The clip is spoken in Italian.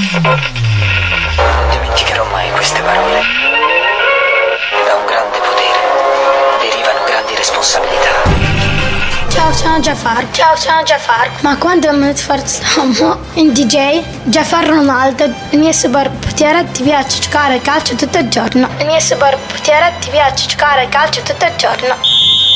Non dimenticherò mai queste parole. Da un grande potere derivano grandi responsabilità. Ciao, sono Jafar. Ciao, sono Jafar. Ma quando mi sforziamo in DJ, Jafar Ronaldo, il mio superpotere ti piace giocare a calcio tutto il giorno. Il mio superpotere ti piace giocare a calcio tutto il giorno.